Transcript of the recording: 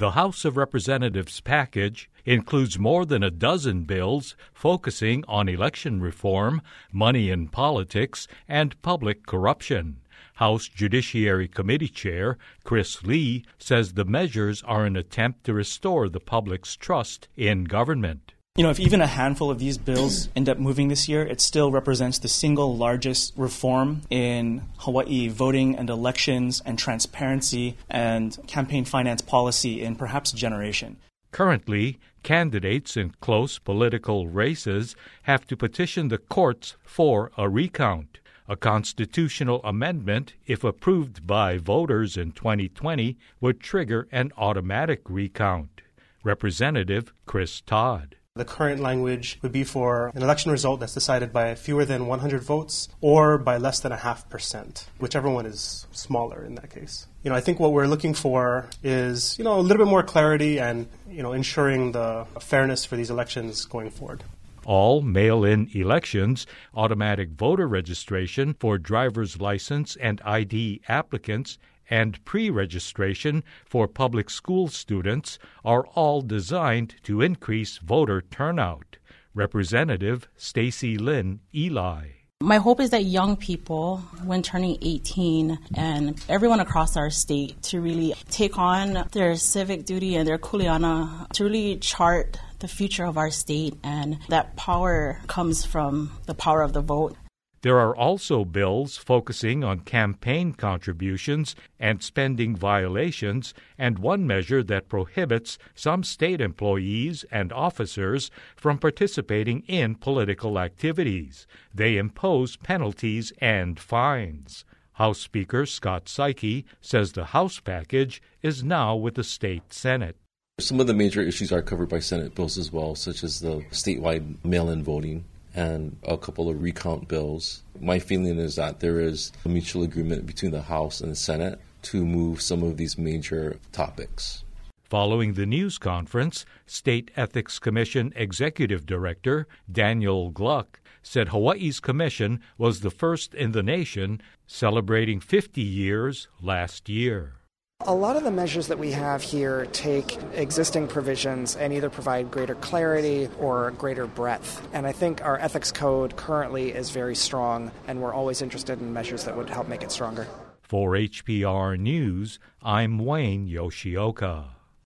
The House of Representatives package includes more than a dozen bills focusing on election reform, money in politics, and public corruption. House Judiciary Committee Chair Chris Lee says the measures are an attempt to restore the public's trust in government. If even a handful of these bills end up moving this year, it still represents the single largest reform in Hawaii voting and elections and transparency and campaign finance policy in perhaps a generation. Currently, candidates in close political races have to petition the courts for a recount. A constitutional amendment, if approved by voters in 2020, would trigger an automatic recount. Representative Chris Todd. The current language would be for an election result that's decided by fewer than 100 votes or by less than 0.5%, whichever one is smaller in that case. I think what we're looking for is, a little bit more clarity and, ensuring the fairness for these elections going forward. All mail-in elections, automatic voter registration for driver's license and ID applicants, and pre-registration for public school students are all designed to increase voter turnout. Representative Stacy Lynn Eli. My hope is that young people, when turning 18, and everyone across our state to really take on their civic duty and their kuleana to really chart the future of our state, and that power comes from the power of the vote. There are also bills focusing on campaign contributions and spending violations, and one measure that prohibits some state employees and officers from participating in political activities. They impose penalties and fines. House Speaker Scott Saiki says the House package is now with the state Senate. Some of the major issues are covered by Senate bills as well, such as the statewide mail-in voting and a couple of recount bills. My feeling is that there is a mutual agreement between the House and the Senate to move some of these major topics. Following the news conference, State Ethics Commission Executive Director Daniel Gluck said Hawaii's commission was the first in the nation, celebrating 50 years last year. A lot of the measures that we have here take existing provisions and either provide greater clarity or greater breadth. And I think our ethics code currently is very strong, and we're always interested in measures that would help make it stronger. For HPR News, I'm Wayne Yoshioka.